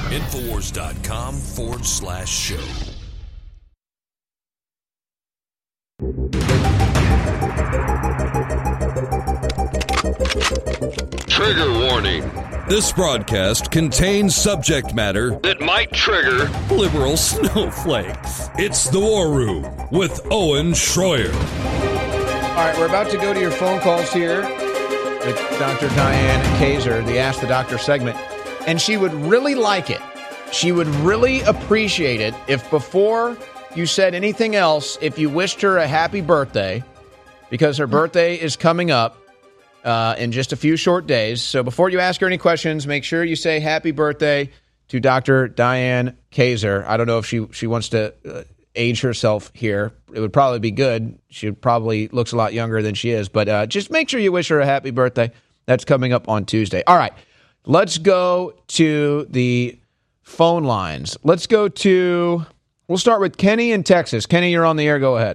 Infowars.com/show. Trigger warning. This broadcast contains subject matter that might trigger liberal snowflakes. It's The War Room with Owen Schroyer. All right, we're about to go to your phone calls here with Dr. Diane Kaiser, the Ask the Doctor segment. And she would really like it. She would really appreciate it if before you said anything else, if you wished her a happy birthday, because her birthday is coming up in just a few short days. So before you ask her any questions, make sure you say happy birthday to Dr. Diane Kaiser. I don't know if she wants to age herself here. It would probably be good. She probably looks a lot younger than she is. But just make sure you wish her a happy birthday. That's coming up on Tuesday. All right, let's go to the phone lines. We'll start with Kenny in Texas. Kenny, you're on the air. Go ahead.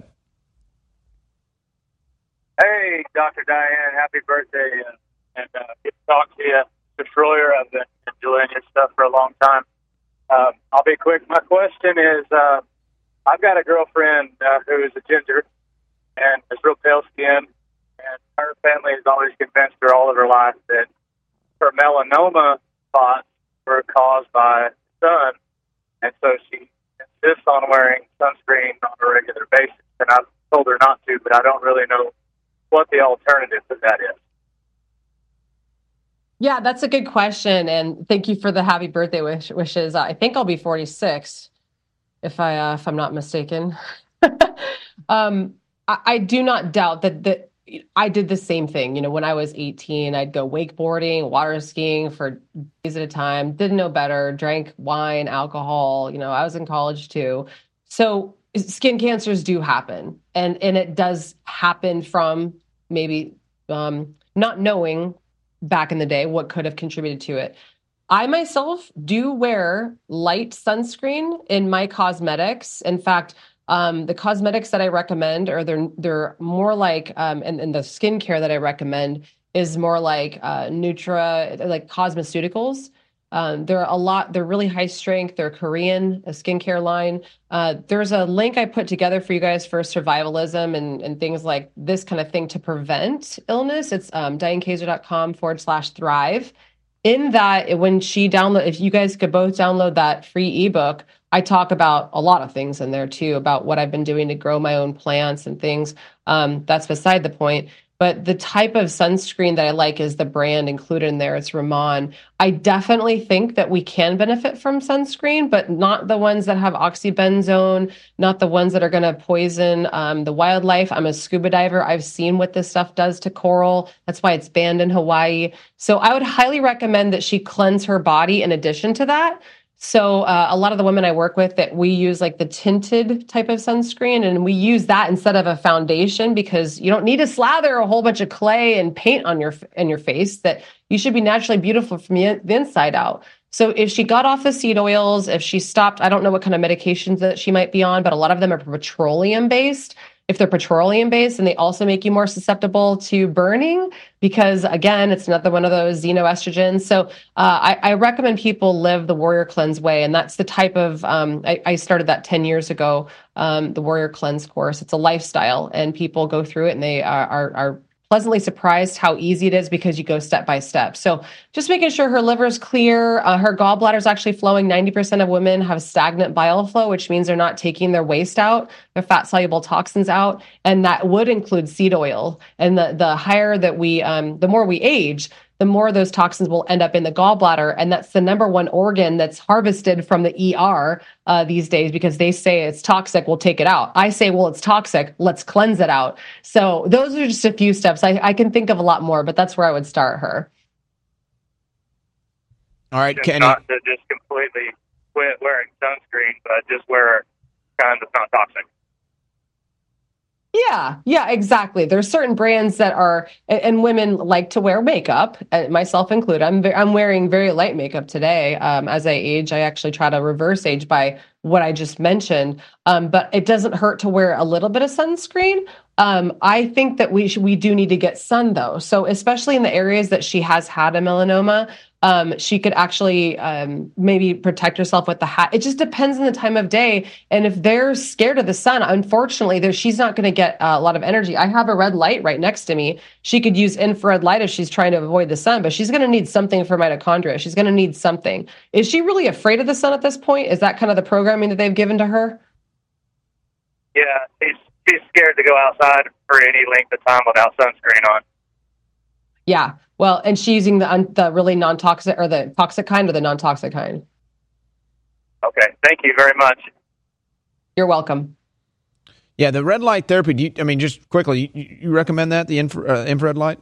Hey, Dr. Diane, happy birthday, and good to talk to you. Mr. Schroyer, I've been enjoying your stuff for a long time. I'll be quick. My question is, I've got a girlfriend who is a ginger and has real pale skin, and her family has always convinced her all of her life that her melanoma spots were caused by the sun, and so she insists on wearing sunscreen on a regular basis, and I've told her not to, but I don't really know what the alternative to that is. Yeah, that's a good question, and thank you for the happy birthday wishes. I think I'll be 46, if I'm not mistaken. I do not doubt that I did the same thing. You know, when I was 18, I'd go wakeboarding, water skiing for days at a time. Didn't know better. Drank wine, alcohol. You know, I was in college too. So skin cancers do happen, and it does happen from maybe not knowing back in the day what could have contributed to it. I myself do wear light sunscreen in my cosmetics. In fact, the cosmetics that I recommend, or they're more like, and the skincare that I recommend is more like Nutra, like cosmeceuticals. They're really high strength. They're Korean, a skincare line. There's a link I put together for you guys for survivalism and things like this kind of thing to prevent illness. It's DianeKaiser.com/thrive. In that, when she if you guys could both download that free ebook, I talk about a lot of things in there too, about what I've been doing to grow my own plants and things. That's beside the point. But the type of sunscreen that I like is the brand included in there. It's Ramon. I definitely think that we can benefit from sunscreen, but not the ones that have oxybenzone, not the ones that are going to poison the wildlife. I'm a scuba diver. I've seen what this stuff does to coral. That's why it's banned in Hawaii. So I would highly recommend that she cleanse her body in addition to that. So a lot of the women I work with, that we use like the tinted type of sunscreen, and we use that instead of a foundation, because you don't need to slather a whole bunch of clay and paint on your face. That you should be naturally beautiful from the inside out. So if she got off the seed oils, if she stopped, I don't know what kind of medications that she might be on, but a lot of them are petroleum based. If they're petroleum based, and they also make you more susceptible to burning, because again, it's another one of those xenoestrogens. So I recommend people live the Warrior Cleanse way. And that's the type of, I started that 10 years ago, the Warrior Cleanse course. It's a lifestyle, and people go through it, and they are pleasantly surprised how easy it is, because you go step by step. So just making sure her liver is clear, her gallbladder is actually flowing. 90% of women have stagnant bile flow, which means they're not taking their waste out, their fat-soluble toxins out, and that would include seed oil. And the higher that the more we age, the more those toxins will end up in the gallbladder. And that's the number one organ that's harvested from the ER these days, because they say it's toxic, we'll take it out. I say, well, it's toxic, let's cleanse it out. So those are just a few steps. I can think of a lot more, but that's where I would start her. All right, Kenny. Not to just completely quit wearing sunscreen, but just wear kind that's not toxic. Yeah, exactly. There's certain brands that are, and women like to wear makeup, myself included. I'm wearing very light makeup today. As I age, I actually try to reverse age by what I just mentioned. But it doesn't hurt to wear a little bit of sunscreen. I think that we do need to get sun though. So especially in the areas that she has had a melanoma, She could actually maybe protect herself with the hat. It just depends on the time of day. And if they're scared of the sun, unfortunately, she's not going to get a lot of energy. I have a red light right next to me. She could use infrared light if she's trying to avoid the sun, but she's going to need something for mitochondria. She's going to need something. Is she really afraid of the sun at this point? Is that kind of the programming that they've given to her? Yeah, she's scared to go outside for any length of time without sunscreen on. Yeah. Well, and she's using the really non-toxic or the toxic kind or the non-toxic kind. Okay. Thank you very much. You're welcome. Yeah, the red light therapy, just quickly, you recommend that, the infrared light?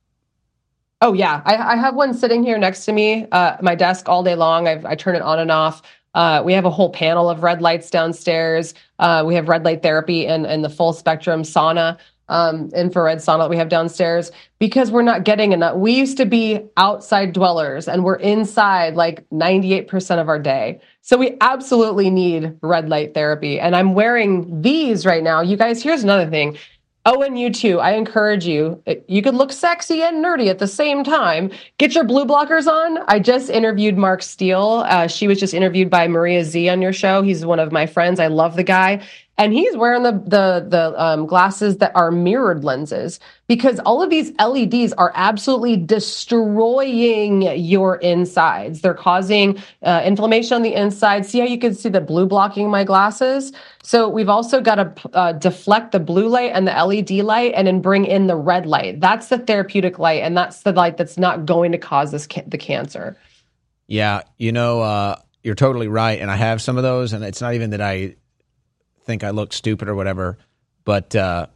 Oh, yeah. I have one sitting here next to me, my desk all day long. I turn it on and off. We have a whole panel of red lights downstairs. We have red light therapy and the full spectrum sauna, infrared sauna that we have downstairs, because we're not getting enough. We used to be outside dwellers and we're inside like 98% of our day. So we absolutely need red light therapy. And I'm wearing these right now. You guys, here's another thing. Oh, and you too. I encourage you. You could look sexy and nerdy at the same time. Get your blue blockers on. I just interviewed Mark Steele. She was just interviewed by Maria Z on your show. He's one of my friends. I love the guy. And he's wearing the glasses that are mirrored lenses, because all of these LEDs are absolutely destroying your insides. They're causing inflammation on the inside. See how you can see the blue blocking my glasses? So we've also got to deflect the blue light and the LED light and then bring in the red light. That's the therapeutic light, and that's the light that's not going to cause the cancer. Yeah, you're totally right. And I have some of those, and it's not even that I think I look stupid or whatever, but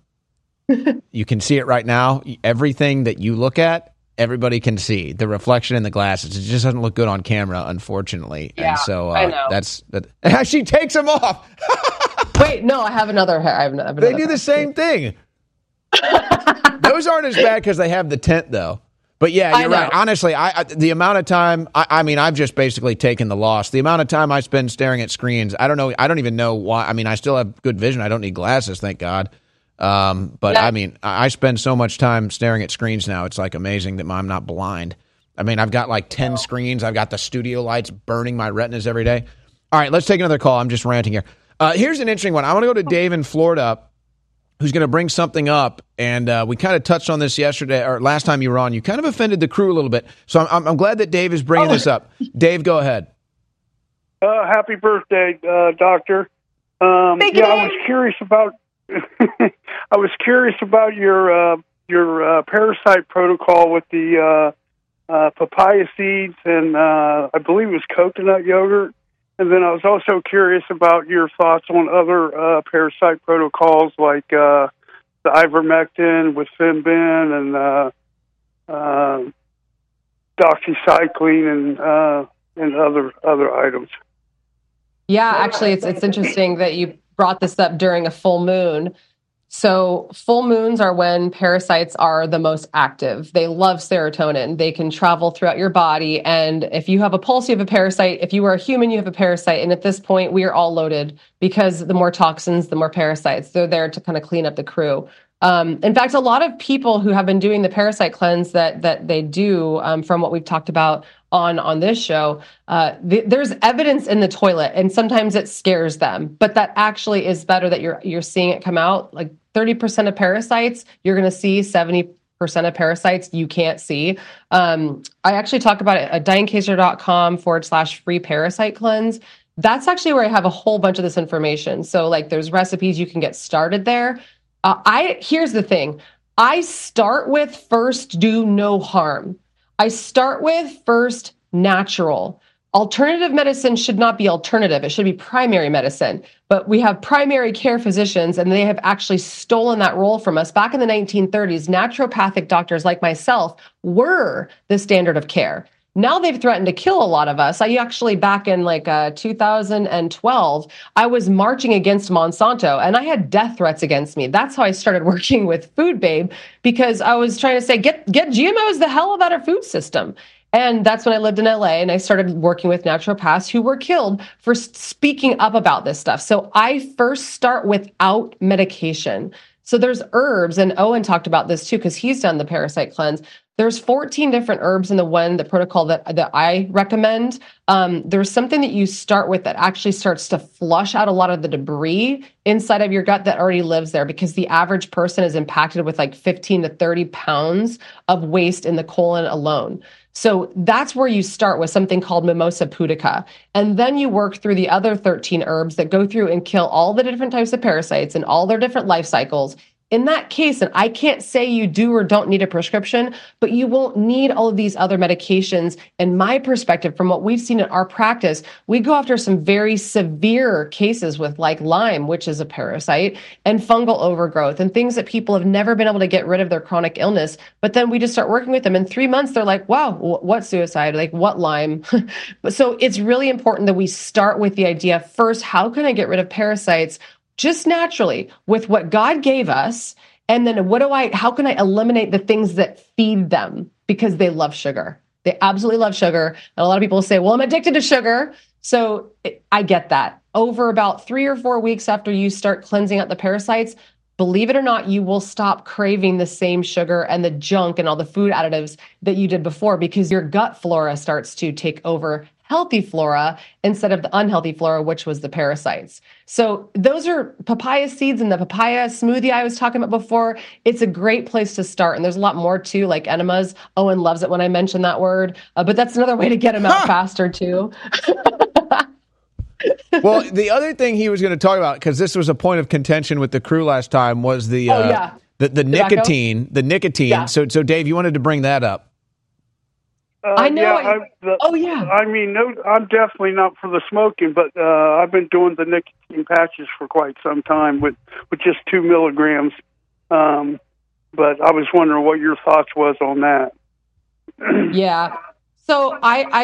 you can see it right now. Everything that you look at, everybody can see the reflection in the glasses. It just doesn't look good on camera, unfortunately. Yeah, and so I know. that's she takes them off. Wait, no, I have another hair. I have another They do the same thing. Those aren't as bad because they have the tint, though. But yeah, you're right. Honestly, the amount of time, I've just basically taken the loss. The amount of time I spend staring at screens, I don't know. I don't even know why. I still have good vision. I don't need glasses, thank God. But yeah. I spend so much time staring at screens now. It's like amazing that I'm not blind. I've got like 10 screens. I've got the studio lights burning my retinas every day. All right, let's take another call. I'm just ranting here. Here's an interesting one. I want to go to Dave in Florida, who's going to bring something up. And we kind of touched on this yesterday or last time you were on. You kind of offended the crew a little bit. So I'm glad that Dave is bringing this up. Dave, go ahead. Happy birthday, Doctor. Thank you, Dave. I was curious about your parasite protocol with the papaya seeds and I believe it was coconut yogurt. And then I was also curious about your thoughts on other parasite protocols like the ivermectin with Fimbin and doxycycline and other items. Yeah, actually, it's interesting that you brought this up during a full moon. So full moons are when parasites are the most active. They love serotonin. They can travel throughout your body. And if you have a pulse, you have a parasite. If you are a human, you have a parasite. And at this point, we are all loaded because the more toxins, the more parasites. They're there to kind of clean up the crew. In fact, a lot of people who have been doing the parasite cleanse that they do, from what we've talked about on this show, there's evidence in the toilet, and sometimes it scares them. But that actually is better that you're seeing it come out. Like 30% of parasites, you're going to see 70% of parasites you can't see. I actually talk about it at DianeKaiser.com/free parasite cleanse. That's actually where I have a whole bunch of this information. So like there's recipes you can get started there. Here's the thing. I start with first do no harm. I start with first natural. Alternative medicine should not be alternative. It should be primary medicine. But we have primary care physicians, and they have actually stolen that role from us. Back in the 1930s, naturopathic doctors like myself were the standard of care. Now they've threatened to kill a lot of us. I actually, back in 2012, I was marching against Monsanto, and I had death threats against me. That's how I started working with Food Babe, because I was trying to say, get GMOs the hell out of our food system. And that's when I lived in LA, and I started working with naturopaths who were killed for speaking up about this stuff. So I first start without medication. So there's herbs, and Owen talked about this too, because he's done the parasite cleanse. There's 14 different herbs in the protocol that I recommend. There's something that you start with that actually starts to flush out a lot of the debris inside of your gut that already lives there, because the average person is impacted with like 15 to 30 pounds of waste in the colon alone. So that's where you start with something called Mimosa pudica. And then you work through the other 13 herbs that go through and kill all the different types of parasites and all their different life cycles. In that case, and I can't say you do or don't need a prescription, but you won't need all of these other medications. In my perspective, from what we've seen in our practice, we go after some very severe cases with like Lyme, which is a parasite, and fungal overgrowth and things that people have never been able to get rid of their chronic illness. But then we just start working with them. In 3 months, they're like, wow, what suicide? Like what Lyme? So it's really important that we start with the idea first, how can I get rid of parasites just naturally with what God gave us? And then how can I eliminate the things that feed them? Because they love sugar. They absolutely love sugar. And a lot of people say, well, I'm addicted to sugar. So I get that. Over about 3 or 4 weeks after you start cleansing out the parasites, believe it or not, you will stop craving the same sugar and the junk and all the food additives that you did before, because your gut flora starts to take over healthy flora instead of the unhealthy flora, which was the parasites. So those are papaya seeds and the papaya smoothie I was talking about before. It's a great place to start. And there's a lot more too, like enemas. Owen loves it when I mention that word, but that's another way to get them out faster too. Well, the other thing he was going to talk about, because this was a point of contention with the crew last time, was the nicotine. The nicotine. Yeah. So Dave, you wanted to bring that up. I know. I mean, no, I'm definitely not for the smoking, but I've been doing the nicotine patches for quite some time with just 2 milligrams. But I was wondering what your thoughts was on that. Yeah. So I